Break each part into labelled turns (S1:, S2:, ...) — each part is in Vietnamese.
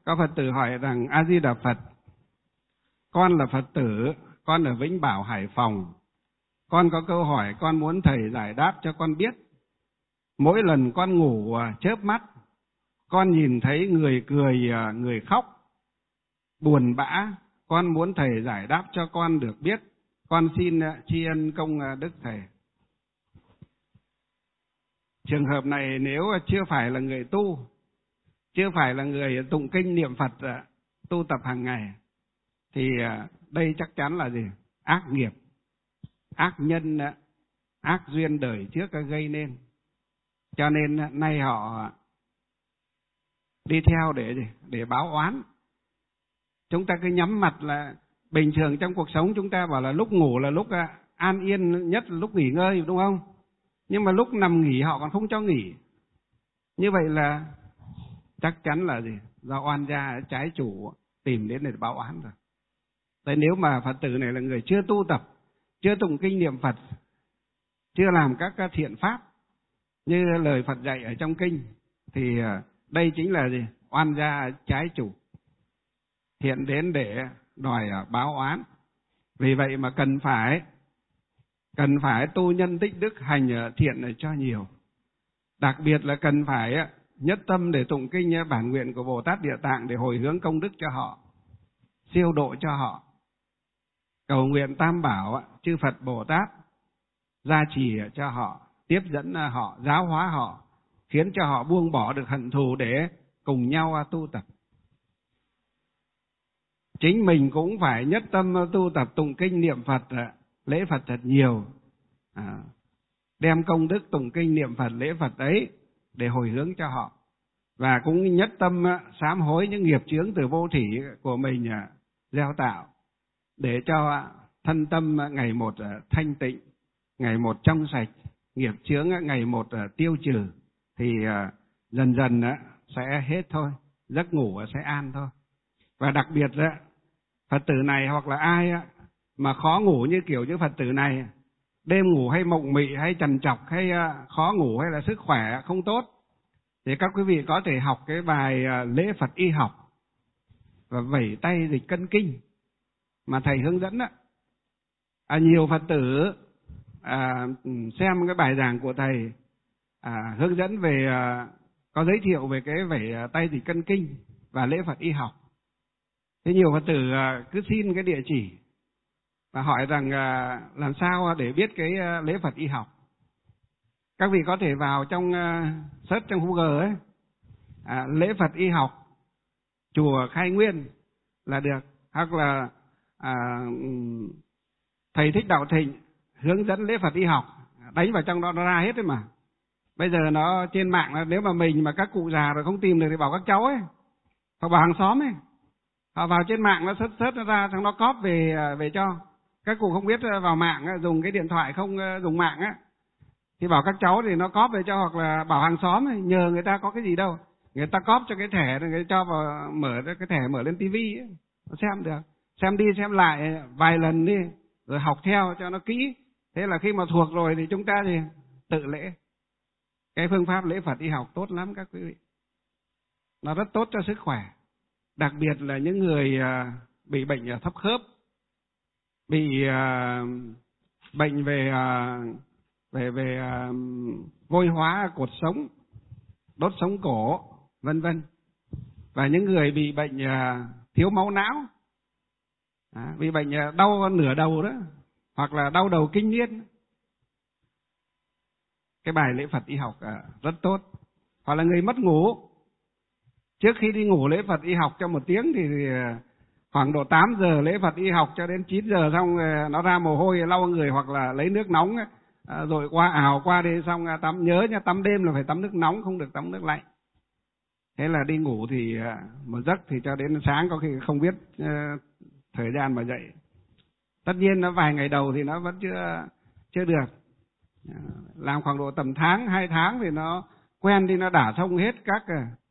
S1: Có Phật tử hỏi rằng: A Di Đà Phật, con là Phật tử, con ở Vĩnh Bảo, Hải Phòng. Con có câu hỏi con muốn thầy giải đáp cho con biết. Mỗi lần con ngủ chớp mắt, con nhìn thấy người cười, người khóc, buồn bã. Con muốn thầy giải đáp cho con được biết. Con xin tri ân công đức thầy. Trường hợp này nếu chưa phải là người tu, chưa phải là người tụng kinh niệm Phật, tu tập hàng ngày, thì đây chắc chắn là gì? Ác nghiệp, ác nhân, ác duyên đời trước gây nên. Cho nên nay họ đi theo để báo oán. Chúng ta cứ nhắm mặt là bình thường trong cuộc sống chúng ta bảo là lúc ngủ là lúc an yên nhất, là lúc nghỉ ngơi, đúng không? Nhưng mà lúc nằm nghỉ họ còn không cho nghỉ. Như vậy là chắc chắn là gì? Do oan gia trái chủ tìm đến để báo oán rồi. Thế nếu mà Phật tử này là người chưa tu tập, chưa tụng kinh niệm Phật, chưa làm các thiện pháp như lời Phật dạy ở trong kinh, thì đây chính là gì? Oan gia trái chủ hiện đến để đòi báo oán. Vì vậy mà cần phải tu nhân tích đức, hành thiện này cho nhiều. Đặc biệt là cần phải nhất tâm để tụng kinh bản nguyện của Bồ Tát Địa Tạng để hồi hướng công đức cho họ, siêu độ cho họ. Cầu nguyện Tam Bảo, chư Phật Bồ Tát gia trì cho họ, tiếp dẫn họ, giáo hóa họ, khiến cho họ buông bỏ được hận thù để cùng nhau tu tập. Chính mình cũng phải nhất tâm tu tập tụng kinh niệm Phật, lễ Phật thật nhiều, đem công đức tụng kinh niệm Phật, lễ Phật ấy để hồi hướng cho họ. Và cũng nhất tâm sám hối những nghiệp chướng từ vô thỉ của mình gieo tạo, để cho thân tâm ngày một thanh tịnh, ngày một trong sạch, nghiệp chướng ngày một tiêu trừ, thì dần dần sẽ hết thôi, giấc ngủ sẽ an thôi. Và đặc biệt Phật tử này hoặc là ai mà khó ngủ như kiểu như Phật tử này, đêm ngủ hay mộng mị hay trằn trọc hay khó ngủ hay là sức khỏe không tốt, thì các quý vị có thể học cái bài lễ Phật y học và vẩy tay dịch cân kinh mà thầy hướng dẫn đó. Nhiều Phật tử xem cái bài giảng của thầy hướng dẫn về, có giới thiệu về cái vẩy tay dịch cân kinh và lễ Phật y học. Thế nhiều Phật tử cứ xin cái địa chỉ và hỏi rằng làm sao để biết cái lễ Phật y học. Các vị có thể vào trong search trong Google ấy, lễ Phật y học chùa Khai Nguyên là được, hoặc là thầy Thích Đạo Thịnh hướng dẫn lễ Phật y học, đánh vào trong đó nó ra hết đấy mà. Bây giờ nó trên mạng, nếu mà mình mà các cụ già rồi không tìm được thì bảo các cháu ấy, hoặc bảo hàng xóm ấy, họ vào trên mạng nó search nó ra, xong nó copy về cho. Các cụ không biết vào mạng dùng cái điện thoại không dùng mạng á, thì bảo các cháu thì nó copy về cho, hoặc là bảo hàng xóm ấy, nhờ người ta có cái gì đâu, người ta copy cho cái thẻ rồi người ta cho vào, mở cái thẻ mở lên tivi ấy, nó xem được, xem đi xem lại vài lần đi, rồi học theo cho nó kỹ. Thế là khi mà thuộc rồi thì chúng ta thì tự lễ. Cái phương pháp lễ Phật y học tốt lắm các quý vị, nó rất tốt cho sức khỏe. Đặc biệt là những người bị bệnh thấp khớp, bị bệnh về vôi hóa cột sống, đốt sống cổ, vân vân. Và những người bị bệnh thiếu máu não, bị bệnh đau nửa đầu đó, hoặc là đau đầu kinh niên, cái bài lễ Phật y học rất tốt. Hoặc là người mất ngủ, trước khi đi ngủ lễ Phật y học cho 1 tiếng thì khoảng độ 8 giờ lễ Phật y học cho đến 9 giờ, xong nó ra mồ hôi lau người, hoặc là lấy nước nóng rồi ào qua đi, xong tắm. Nhớ nha, tắm đêm là phải tắm nước nóng, không được tắm nước lạnh. Thế là đi ngủ thì một giấc thì cho đến sáng có khi không biết thời gian mà dậy. Tất nhiên nó vài ngày đầu thì nó vẫn chưa được. Làm khoảng độ tầm tháng, 2 tháng thì nó quen đi, nó đả thông hết các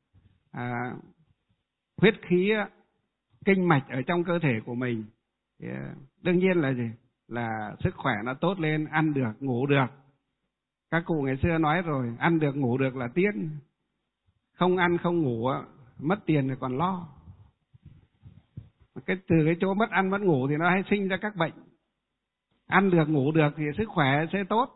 S1: huyết khí, kinh mạch ở trong cơ thể của mình. Thì, đương nhiên là gì? Là sức khỏe nó tốt lên, ăn được, ngủ được. Các cụ ngày xưa nói rồi, ăn được, ngủ được là tiên. Không ăn, không ngủ, mất tiền thì còn lo. Từ cái chỗ mất ăn mất ngủ thì nó hay sinh ra các bệnh. Ăn được ngủ được thì sức khỏe sẽ tốt.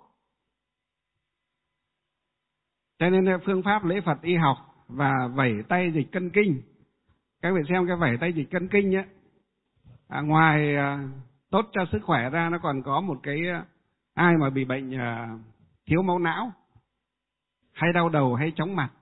S1: Cho nên phương pháp lễ Phật y học và vẩy tay dịch cân kinh, các vị xem cái vẩy tay dịch cân kinh ấy, ngoài tốt cho sức khỏe ra, nó còn có một cái, ai mà bị bệnh thiếu máu não hay đau đầu hay chóng mặt,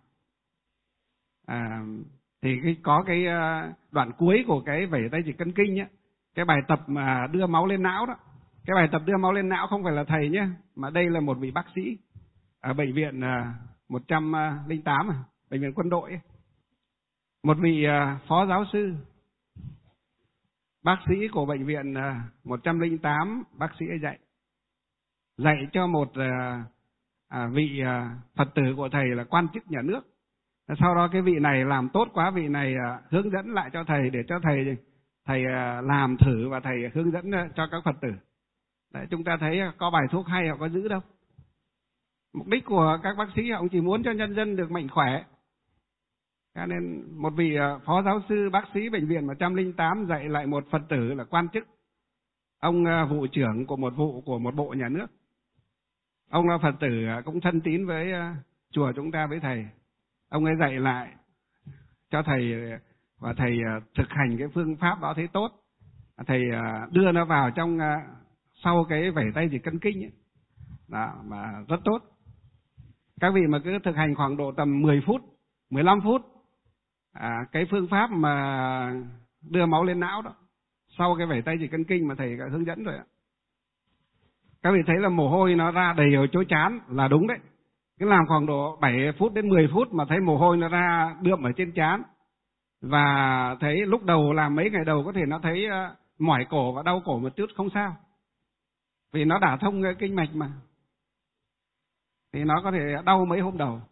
S1: thì có cái đoạn cuối của cái vẩy tay dịch cân kinh ấy, cái bài tập mà đưa máu lên não đó. Cái bài tập đưa máu lên não không phải là thầy nhé, mà đây là một vị bác sĩ ở bệnh viện 108, bệnh viện quân đội ấy. Một vị phó giáo sư, bác sĩ của bệnh viện 108, bác sĩ ấy dạy cho một vị Phật tử của thầy là quan chức nhà nước. Sau đó cái vị này làm tốt quá, vị này hướng dẫn lại cho thầy để cho thầy làm thử và thầy hướng dẫn cho các Phật tử. Đấy, chúng ta thấy có bài thuốc hay họ có giữ đâu. Mục đích của các bác sĩ họ chỉ muốn cho nhân dân được mạnh khỏe. Cho nên một vị phó giáo sư bác sĩ bệnh viện 108 dạy lại một Phật tử là quan chức, ông vụ trưởng của một vụ của một bộ nhà nước. Ông là Phật tử cũng thân tín với chùa chúng ta, với thầy. Ông ấy dạy lại cho thầy và thầy thực hành cái phương pháp đó thấy tốt. Thầy đưa nó vào trong sau cái vẩy tay dịch cân kinh ấy. Đó, mà rất tốt. Các vị mà cứ thực hành khoảng độ tầm 10 phút, 15 phút, cái phương pháp mà đưa máu lên não đó, sau cái vẩy tay dịch cân kinh mà thầy đã hướng dẫn rồi ạ. Các vị thấy là mồ hôi nó ra đầy ở chỗ trán là đúng đấy. Cứ làm khoảng độ 7 phút đến 10 phút mà thấy mồ hôi nó ra đượm ở trên trán. Và thấy lúc đầu làm mấy ngày đầu có thể nó thấy mỏi cổ và đau cổ một chút, không sao. Vì nó đả thông cái kinh mạch mà. Thì nó có thể đau mấy hôm đầu.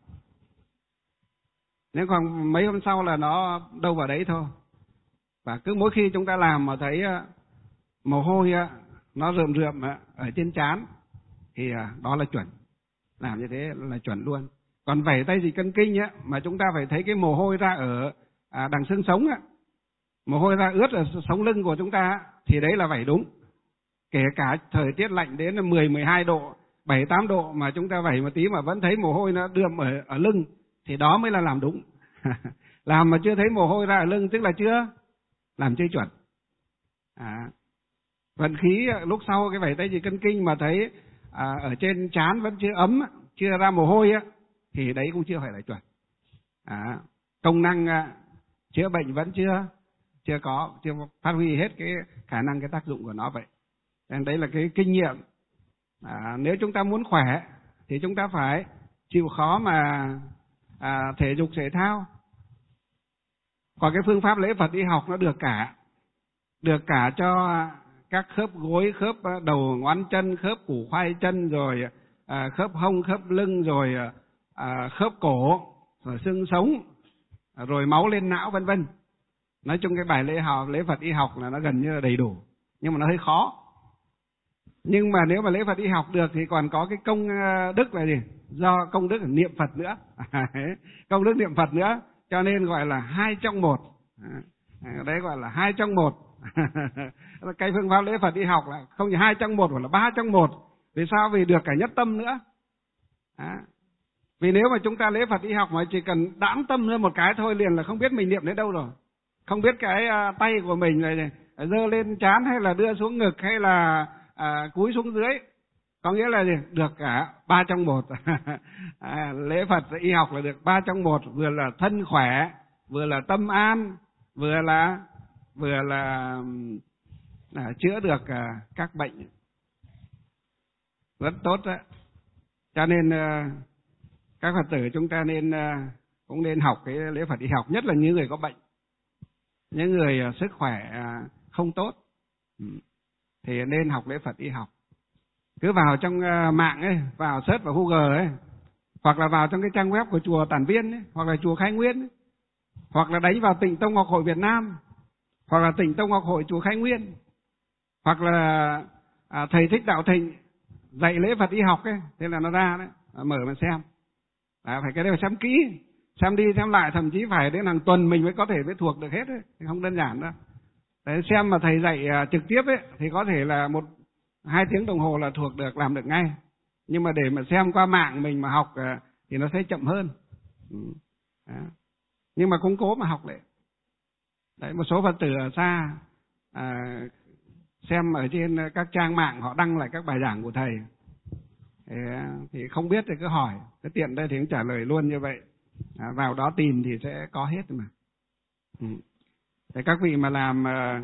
S1: Nếu còn mấy hôm sau là nó đâu vào đấy thôi. Và cứ mỗi khi chúng ta làm mà thấy mồ hôi nó rườm rườm ở trên trán thì đó là chuẩn. Làm như thế là chuẩn luôn. Còn vẩy tay dịch cân kinh mà chúng ta phải thấy cái mồ hôi ra ở đằng xương sống mồ hôi ra ướt ở sống lưng của chúng ta thì đấy là vẩy đúng. Kể cả thời tiết lạnh đến 10, 12 độ, 7, 8 độ mà chúng ta vẩy một tí mà vẫn thấy mồ hôi nó đượm ở lưng thì đó mới là làm đúng. Làm mà chưa thấy mồ hôi ra ở lưng tức là làm chưa chuẩn. Vận khí lúc sau cái vẩy tay dịch cân kinh mà thấy ở trên trán vẫn chưa ấm, chưa ra mồ hôi thì đấy cũng chưa phải là chuẩn. Công năng chữa bệnh vẫn chưa phát huy hết cái khả năng, cái tác dụng của nó vậy. Nên đấy là cái kinh nghiệm. Nếu chúng ta muốn khỏe thì chúng ta phải chịu khó mà thể dục thể thao. Còn cái phương pháp lễ Phật y học nó được cả cho các khớp gối, khớp đầu ngón chân, khớp củ khoai chân, rồi khớp hông, khớp lưng, rồi khớp cổ, rồi xương sống, rồi máu lên não, vân vân. Nói chung cái bài lễ Phật y học là nó gần như là đầy đủ, nhưng mà nó hơi khó. Nhưng mà nếu mà lễ Phật y học được thì còn có cái công đức là gì? Do công đức niệm Phật nữa. Công đức niệm Phật nữa, cho nên gọi là 2 trong 1. Đấy gọi là 2 trong 1. Cái phương pháp lễ Phật y học là không chỉ 2 trong 1 mà là 3 trong 1. Vì sao? Vì được cả nhất tâm nữa. Vì nếu mà chúng ta lễ Phật y học mà chỉ cần đãng tâm lên một cái thôi liền là không biết mình niệm đến đâu rồi. Không biết cái tay của mình là giơ lên trán hay là đưa xuống ngực hay là cúi xuống dưới. Có nghĩa là gì? Được cả 3 trong 1. Lễ Phật y học là được 3 trong 1, vừa là thân khỏe, vừa là tâm an, vừa là chữa được các bệnh. Rất tốt đó. Cho nên các Phật tử chúng ta cũng nên học cái lễ Phật y học, nhất là những người có bệnh, những người sức khỏe không tốt thì nên học lễ Phật y học. Cứ vào trong mạng ấy, vào search vào Google ấy, hoặc là vào trong cái trang web của chùa Tản Viên ấy, hoặc là chùa Khai Nguyên ấy, hoặc là đánh vào Tịnh Tông Ngọc Hội Việt Nam, hoặc là Tịnh Tông Ngọc Hội chùa Khai Nguyên, hoặc là thầy Thích Đạo Thịnh dạy lễ Phật y học ấy, thế là nó ra đấy, mở mà xem. Phải cái đấy phải xem kỹ, xem đi xem lại, thậm chí phải đến hàng tuần mình mới có thể thuộc được hết ấy, không đơn giản đâu. Đấy, xem mà thầy dạy trực tiếp ấy thì có thể là 1-2 tiếng đồng hồ là thuộc được, làm được ngay. Nhưng mà để mà xem qua mạng mình mà học thì nó sẽ chậm hơn. Đó. Nhưng mà cũng cố mà học lại. Đấy, một số Phật tử ở xa xem ở trên các trang mạng họ đăng lại các bài giảng của thầy. Thì không biết thì cứ hỏi, cái tiện đây thì cũng trả lời luôn như vậy. Vào đó tìm thì sẽ có hết mà. Thế các vị mà làm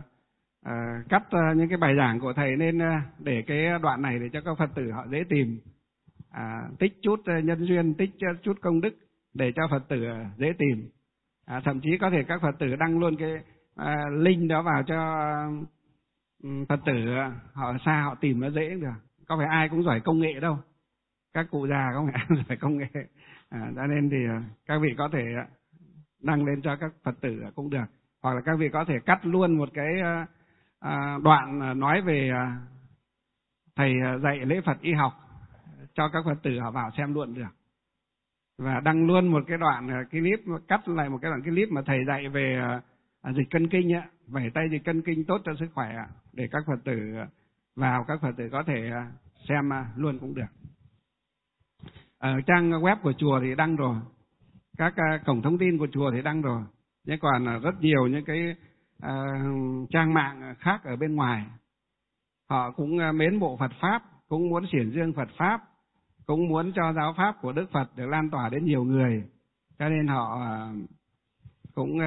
S1: cắt những cái bài giảng của thầy nên để cái đoạn này để cho các Phật tử họ dễ tìm, tích chút nhân duyên, tích chút công đức để cho Phật tử dễ tìm. Thậm chí có thể các Phật tử đăng luôn cái link đó vào cho Phật tử họ ở xa họ tìm nó dễ được. Có phải ai cũng giỏi công nghệ đâu, các cụ già không phải ai giỏi công nghệ, cho nên thì các vị có thể đăng lên cho các Phật tử cũng được, hoặc là các vị có thể cắt luôn một cái đoạn nói về thầy dạy lễ Phật y học cho các Phật tử họ vào xem luôn được, và đăng luôn một cái đoạn clip, cắt lại một cái đoạn clip mà thầy dạy về dịch cân kinh á, vẩy tay dịch cân kinh tốt cho sức khỏe, để các Phật tử vào, các Phật tử có thể xem luôn cũng được. Ở trang web của chùa thì đăng rồi, các cổng thông tin của chùa thì đăng rồi, nhưng còn rất nhiều những cái trang mạng khác ở bên ngoài họ cũng mến mộ Phật pháp, cũng muốn xiển dương Phật pháp, cũng muốn cho giáo pháp của Đức Phật được lan tỏa đến nhiều người, cho nên họ cũng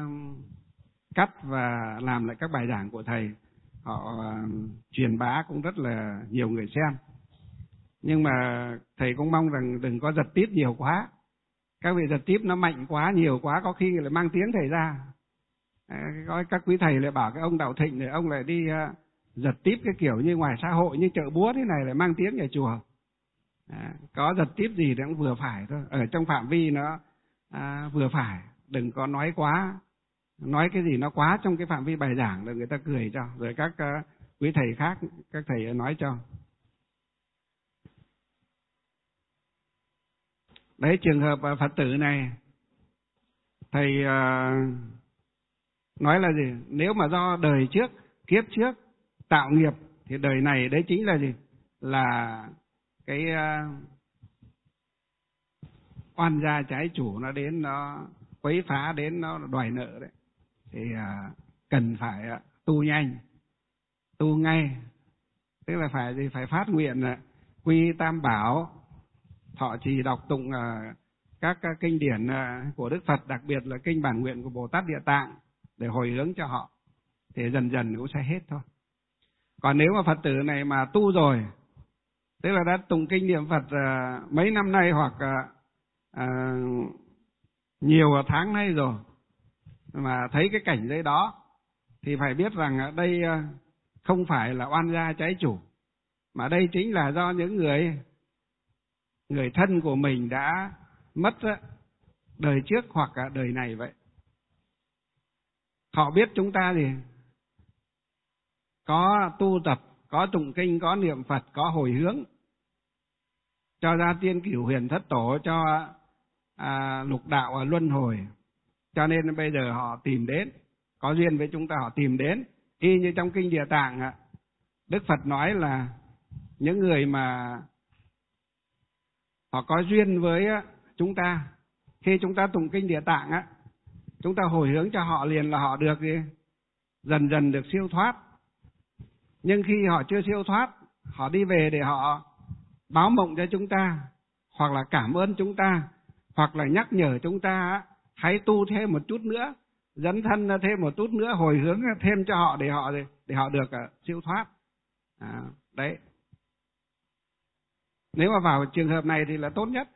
S1: cắt và làm lại các bài giảng của thầy, họ truyền bá cũng rất là nhiều người xem. Nhưng mà thầy cũng mong rằng đừng có giật tít nhiều quá. Các vị giật tít nó mạnh quá, nhiều quá, có khi lại mang tiếng thầy ra. Có các quý thầy lại bảo cái ông Đạo Thịnh này, ông lại đi giật tít cái kiểu như ngoài xã hội, như chợ búa thế này lại mang tiếng nhà chùa. Có giật tít gì thì cũng vừa phải thôi, ở trong phạm vi nó vừa phải, đừng có nói quá. Nói cái gì nó quá trong cái phạm vi bài giảng rồi người ta cười cho, rồi các quý thầy khác, các thầy nói cho. Đấy, trường hợp Phật tử này thầy nói là gì? Nếu mà do đời trước, kiếp trước tạo nghiệp thì đời này đấy chính là gì? Là cái oan gia trái chủ nó đến, nó quấy phá đến, nó đòi nợ đấy. Thì cần phải tu nhanh, tu ngay. Tức là phải gì? Phải phát nguyện quy tam bảo, thọ trì đọc tụng các kinh điển của Đức Phật, đặc biệt là kinh bản nguyện của Bồ Tát Địa Tạng để hồi hướng cho họ, thì dần dần cũng sẽ hết thôi. Còn nếu mà Phật tử này mà tu rồi, tức là đã tụng kinh niệm Phật mấy năm nay hoặc nhiều tháng nay rồi, mà thấy cái cảnh giới đó thì phải biết rằng đây không phải là oan gia trái chủ, mà đây chính là do những người thân của mình đã mất đời trước hoặc đời này vậy. Họ biết chúng ta gì? Có tu tập, có tụng kinh, có niệm Phật, có hồi hướng, cho ra tiên cửu huyền thất tổ, cho lục đạo luân hồi. Cho nên bây giờ họ tìm đến, có duyên với chúng ta họ tìm đến. Y như trong kinh Địa Tạng, Đức Phật nói là những người mà họ có duyên với chúng ta, khi chúng ta tụng kinh Địa Tạng chúng ta hồi hướng cho họ liền là họ được gì? Dần dần được siêu thoát. Nhưng khi họ chưa siêu thoát, họ đi về để họ báo mộng cho chúng ta, hoặc là cảm ơn chúng ta, hoặc là nhắc nhở chúng ta hãy tu thêm một chút nữa, dấn thân thêm một chút nữa, hồi hướng thêm cho họ để họ được siêu thoát. Đấy. Nếu mà vào trường hợp này thì là tốt nhất.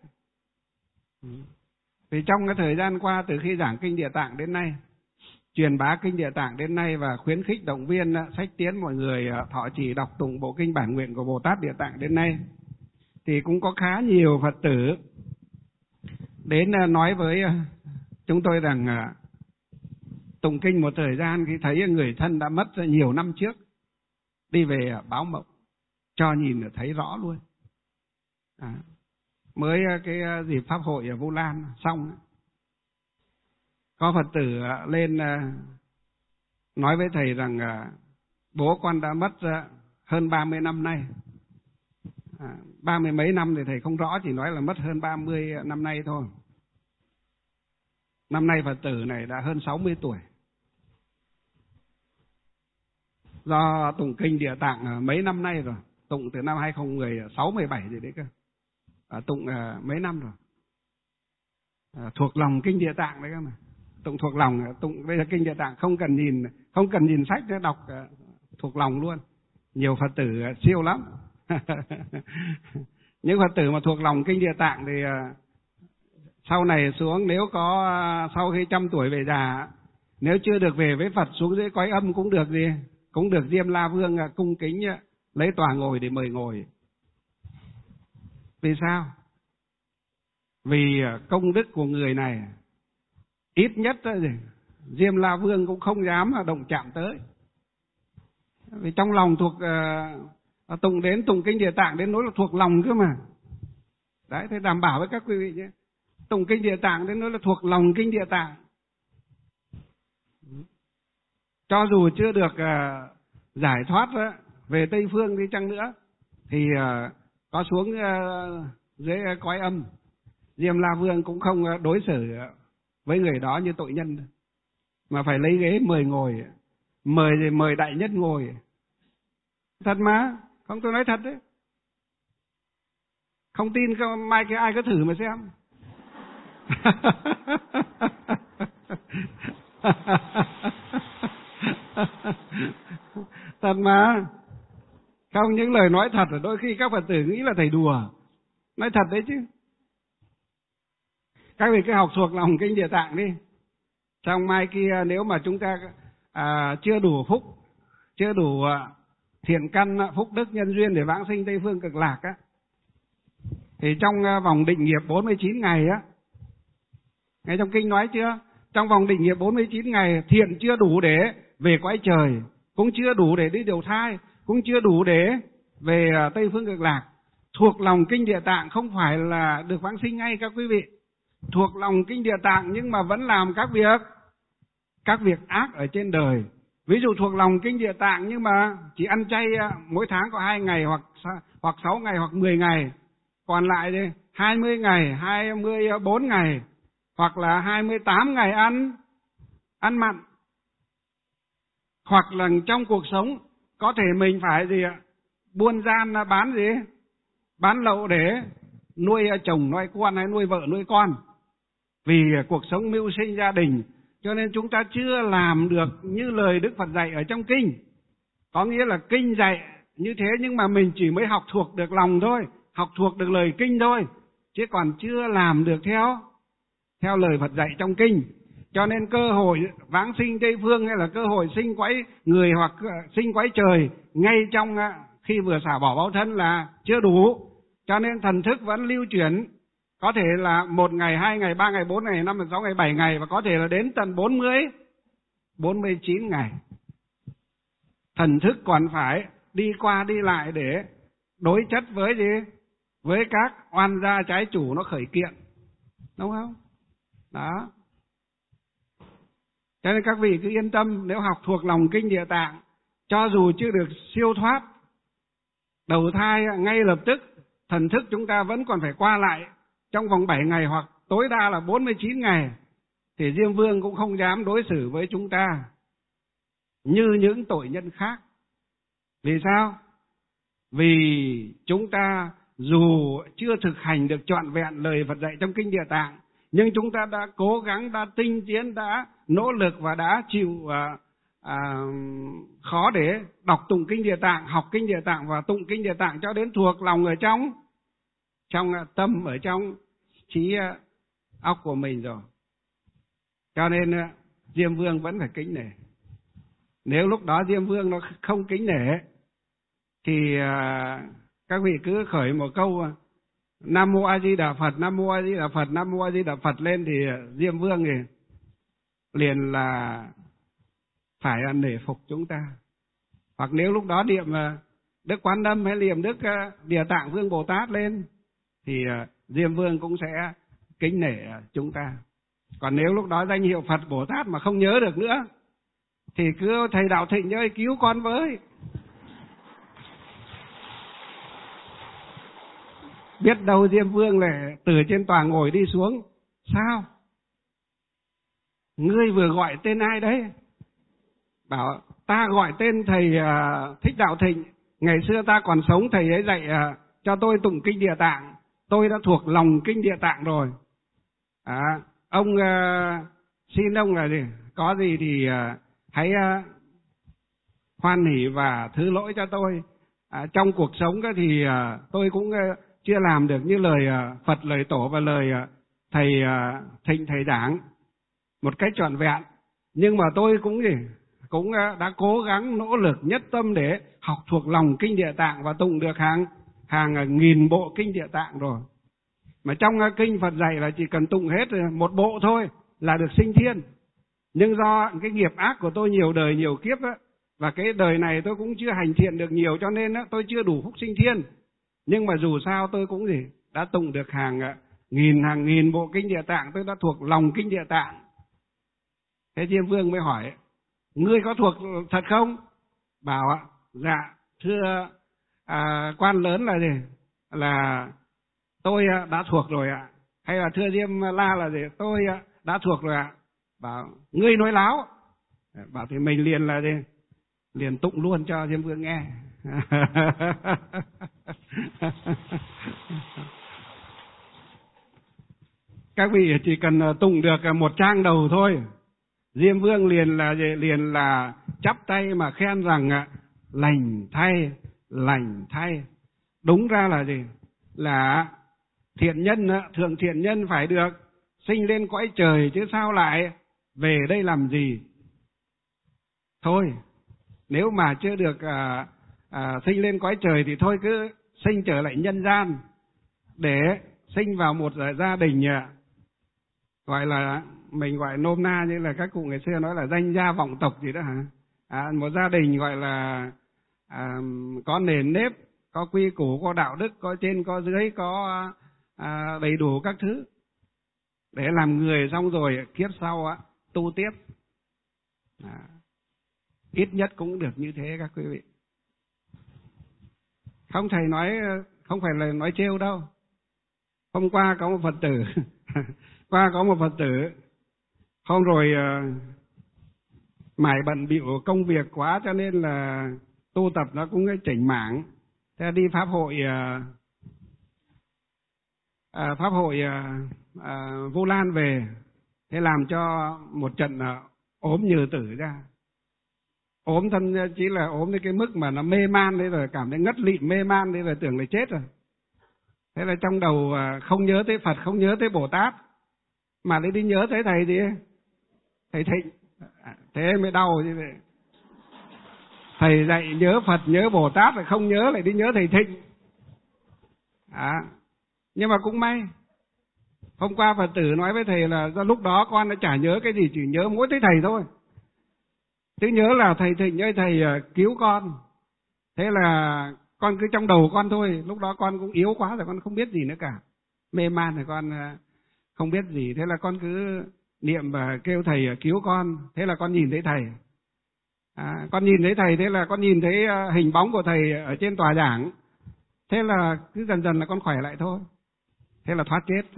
S1: Vì trong cái thời gian qua, từ khi giảng kinh Địa Tạng đến nay, truyền bá kinh Địa Tạng đến nay và khuyến khích động viên sách tiến mọi người thọ trì đọc tụng bộ kinh bản nguyện của Bồ Tát Địa Tạng đến nay, thì cũng có khá nhiều Phật tử đến nói với chúng tôi rằng tụng kinh một thời gian khi thấy người thân đã mất nhiều năm trước, đi về báo mộng cho nhìn thấy rõ luôn. Mới cái dịp pháp hội ở Vu Lan xong, có Phật tử lên nói với thầy rằng bố con đã mất hơn 30 năm nay. 30 mấy năm thì thầy không rõ, chỉ nói là mất hơn 30 năm nay thôi. Năm nay Phật tử này đã hơn 60 tuổi. Do tụng kinh Địa Tạng mấy năm nay rồi, tụng từ năm 2016, 17 gì đấy cơ. Tụng mấy năm rồi. Thuộc lòng kinh Địa Tạng đấy cơ mà. Tụng thuộc lòng, tụng bây giờ kinh Địa Tạng không cần nhìn sách để đọc, thuộc lòng luôn. Nhiều Phật tử siêu lắm. Những Phật tử mà thuộc lòng kinh Địa Tạng thì sau này xuống, nếu có sau khi 100 tuổi về già, nếu chưa được về với Phật xuống dưới cõi âm cũng được gì? Cũng được Diêm La Vương cung kính lấy tòa ngồi để mời ngồi. Vì sao? Vì công đức của người này ít nhất Diêm La Vương cũng không dám động chạm tới. Vì trong lòng thuộc tụng kinh Địa Tạng đến nỗi là thuộc lòng cơ mà. Đấy, thế đảm bảo với các quý vị nhé. Tụng kinh Địa Tạng đến nỗi là thuộc lòng kinh Địa Tạng. Cho dù chưa được giải thoát về Tây Phương đi chăng nữa, thì có xuống dưới cõi âm, Diêm La Vương cũng không đối xử với người đó như tội nhân, mà phải lấy ghế mời ngồi, mời đại nhất ngồi. Thật mà, không, tôi nói thật đấy. Không tin mai cái ai có thử mà xem. Thật mà. Không, những lời nói thật, đôi khi các Phật tử nghĩ là thầy đùa. Nói thật đấy chứ. Các vị cứ học thuộc lòng kinh Địa Tạng đi. Xong mai kia nếu mà chúng ta chưa đủ phúc, chưa đủ thiện căn, phúc đức, nhân duyên để vãng sinh Tây Phương Cực Lạc á, thì trong vòng định nghiệp 49 ngày á, ngay trong kinh nói chưa? Trong vòng định nghiệp 49 ngày, thiện chưa đủ để về cõi trời, cũng chưa đủ để đi đầu thai, cũng chưa đủ để về Tây Phương Cực Lạc. Thuộc lòng kinh Địa Tạng không phải là được vãng sinh ngay các quý vị. Thuộc lòng kinh Địa Tạng nhưng mà vẫn làm các việc ác ở trên đời. Ví dụ thuộc lòng kinh Địa Tạng nhưng mà chỉ ăn chay mỗi tháng có 2 ngày hoặc 6 ngày hoặc 10 ngày. Còn lại thì 20 ngày, 24 ngày hoặc là 28 ngày ăn mặn. Hoặc là trong cuộc sống có thể mình phải buôn gian bán lậu để nuôi chồng nuôi con hay nuôi vợ nuôi con. Vì cuộc sống mưu sinh gia đình, cho nên chúng ta chưa làm được như lời Đức Phật dạy ở trong kinh. Có nghĩa là kinh dạy như thế nhưng mà mình chỉ mới học thuộc được lòng thôi, học thuộc được lời kinh thôi, chứ còn chưa làm được theo lời Phật dạy trong kinh. Cho nên cơ hội vãng sinh Tây Phương hay là cơ hội sinh quái người hoặc sinh quái trời ngay trong khi vừa xả bỏ báo thân là chưa đủ. Cho nên thần thức vẫn lưu chuyển, có thể là 1 ngày, 2 ngày, 3 ngày, 4 ngày, 5 ngày, 6 ngày, 7 ngày và có thể là đến tận 49 ngày. Thần thức còn phải đi qua đi lại để đối chất với các oan gia trái chủ nó khởi kiện. Đúng không? Đó. Cho nên các vị cứ yên tâm, nếu học thuộc lòng kinh Địa Tạng, cho dù chưa được siêu thoát đầu thai ngay lập tức, thần thức chúng ta vẫn còn phải qua lại trong vòng 7 ngày hoặc tối đa là 49 ngày, thì Diêm Vương cũng không dám đối xử với chúng ta như những tội nhân khác. Vì sao? Vì chúng ta dù chưa thực hành được trọn vẹn lời Phật dạy trong kinh Địa Tạng, nhưng chúng ta đã cố gắng, đã tinh tiến, đã nỗ lực và đã chịu khó để đọc tụng kinh Địa Tạng, học kinh Địa Tạng và tụng kinh Địa Tạng cho đến thuộc lòng ở trong tâm, ở trong trí óc của mình rồi. Cho nên Diêm Vương vẫn phải kính nể. Nếu lúc đó Diêm Vương nó không kính nể thì các vị cứ khởi một câu Nam Mô A Di Đà Phật, Nam Mô A Di Đà Phật, Nam Mô A Di Đà Phật lên thì Diêm Vương thì liền là phải nể phục chúng ta. Hoặc nếu lúc đó niệm Đức Quán Âm hay niệm Đức Địa Tạng Vương Bồ Tát lên thì Diêm Vương cũng sẽ kính nể chúng ta. Còn nếu lúc đó danh hiệu Phật Bồ Tát mà không nhớ được nữa thì cứ thầy Đạo Thịnh ơi cứu con với. Biết đâu Diêm Vương lại từ trên tòa ngồi đi xuống. Sao? Ngươi vừa gọi tên ai đấy? Bảo ta gọi tên thầy Thích Đạo Thịnh. Ngày xưa ta còn sống thầy ấy dạy cho tôi tụng kinh Địa Tạng. Tôi đã thuộc lòng kinh Địa Tạng rồi. Ông xin ông là gì? Có gì thì hãy hoan hỉ và thứ lỗi cho tôi. Trong cuộc sống thì tôi cũng chưa làm được như lời Phật, lời Tổ và lời thầy Thịnh thầy giảng một cách trọn vẹn. Nhưng mà tôi cũng đã cố gắng nỗ lực nhất tâm để học thuộc lòng kinh Địa Tạng và tụng được hàng nghìn bộ kinh Địa Tạng rồi. Mà trong kinh Phật dạy là chỉ cần tụng hết một bộ thôi là được sinh thiên. Nhưng do cái nghiệp ác của tôi nhiều đời nhiều kiếp và cái đời này tôi cũng chưa hành thiện được nhiều, cho nên tôi chưa đủ phúc sinh thiên. Nhưng mà dù sao tôi cũng đã tụng được hàng nghìn bộ kinh Địa Tạng, tôi đã thuộc lòng kinh Địa Tạng. Thế Diêm Vương mới hỏi: ngươi có thuộc thật không? Bảo ạ: dạ thưa quan lớn là gì? Là tôi đã thuộc rồi ạ. Hay là thưa Diêm La là gì? Tôi đã thuộc rồi ạ. Bảo: ngươi nói láo. Bảo thì mình liền là gì? Liền tụng luôn cho Diêm Vương nghe. Các vị chỉ cần tụng được một trang đầu thôi, Diêm Vương liền là chắp tay mà khen rằng lành thay. Đúng ra là gì? Là thiện nhân, thượng thiện nhân phải được sinh lên cõi trời, chứ sao lại về đây làm gì? Thôi, nếu mà chưa được sinh lên cõi trời thì thôi cứ sinh trở lại nhân gian để sinh vào một gia đình gọi là, mình gọi nôm na như là các cụ ngày xưa nói là danh gia vọng tộc gì đó hả? Một gia đình gọi là có nền nếp, có quy củ, có đạo đức, có trên có dưới, có đầy đủ các thứ để làm người, xong rồi kiếp sau tu tiếp. Ít nhất cũng được như thế các quý vị. Không thầy nói, không phải là nói trêu đâu. Hôm qua có một Phật tử hôm rồi mải bận bịu công việc quá cho nên là tu tập nó cũng chỉnh mảng. Thế đi pháp hội Vu Lan về, thế làm cho một trận ốm nhừ tử ra. Ốm thân chỉ là ốm đến cái mức mà nó mê man đấy rồi, cảm thấy ngất lịm mê man đấy rồi, tưởng là chết rồi. Thế là trong đầu không nhớ tới Phật, không nhớ tới Bồ Tát, mà lại đi nhớ tới thầy gì? Thầy Thịnh. Thế mới đau chứ vậy. Thầy dạy nhớ Phật, nhớ Bồ Tát lại không nhớ, lại đi nhớ thầy Thịnh. Nhưng mà cũng may, hôm qua Phật tử nói với thầy là do lúc đó con đã chả nhớ cái gì, chỉ nhớ mỗi tới thầy thôi. Chứ nhớ là thầy Thịnh ơi, thầy cứu con. Thế là con cứ trong đầu con thôi, lúc đó con cũng yếu quá rồi, con không biết gì nữa cả. Mê man rồi con không biết gì, thế là con cứ niệm và kêu thầy cứu con. Thế là con nhìn thấy thầy. Con nhìn thấy thầy, thế là con nhìn thấy hình bóng của thầy ở trên tòa giảng. Thế là cứ dần dần là con khỏe lại thôi. Thế là thoát chết.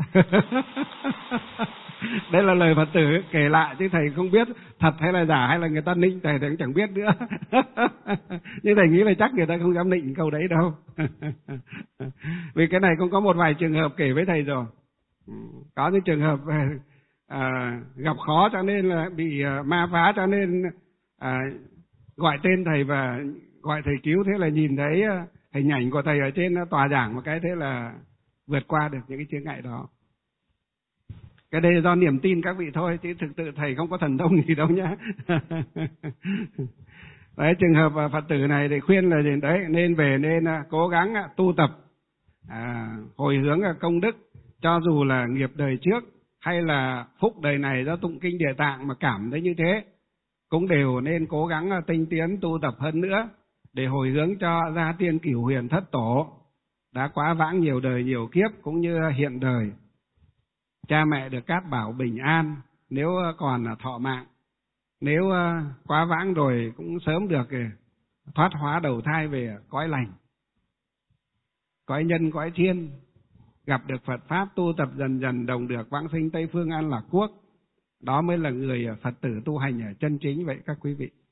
S1: Đây là lời Phật tử kể lại, chứ thầy không biết thật hay là giả, hay là người ta nịnh thầy cũng chẳng biết nữa. Nhưng thầy nghĩ là chắc người ta không dám nịnh câu đấy đâu. Vì cái này cũng có một vài trường hợp kể với thầy rồi. Có những trường hợp gặp khó cho nên là bị ma phá, cho nên gọi tên thầy và gọi thầy cứu. Thế là nhìn thấy hình ảnh của thầy ở trên tòa giảng một cái, thế là vượt qua được những cái chướng ngại đó. Cái đây là do niềm tin các vị thôi, chứ thực sự thầy không có thần thông gì đâu nhá. Đấy, trường hợp Phật tử này thì khuyên là gì đấy, nên về nên cố gắng tu tập, hồi hướng công đức, cho dù là nghiệp đời trước hay là phúc đời này do tụng kinh Địa Tạng mà cảm thấy như thế, cũng đều nên cố gắng tinh tiến tu tập hơn nữa để hồi hướng cho gia tiên Cửu Huyền Thất Tổ đã quá vãng nhiều đời nhiều kiếp, cũng như hiện đời cha mẹ được cát bảo bình an nếu còn thọ mạng. Nếu quá vãng rồi cũng sớm được thoát hóa đầu thai về cõi lành, cõi nhân, cõi thiên, gặp được Phật Pháp, tu tập dần dần đồng được vãng sinh Tây Phương An Lạc Quốc. Đó mới là người Phật tử tu hành ở chân chính vậy các quý vị.